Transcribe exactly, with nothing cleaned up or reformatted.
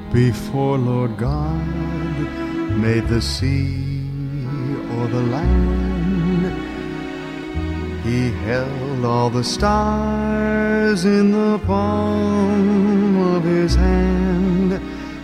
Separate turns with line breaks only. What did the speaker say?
Before Lord God made the sea or the land, He held all the stars in the palm of His hand.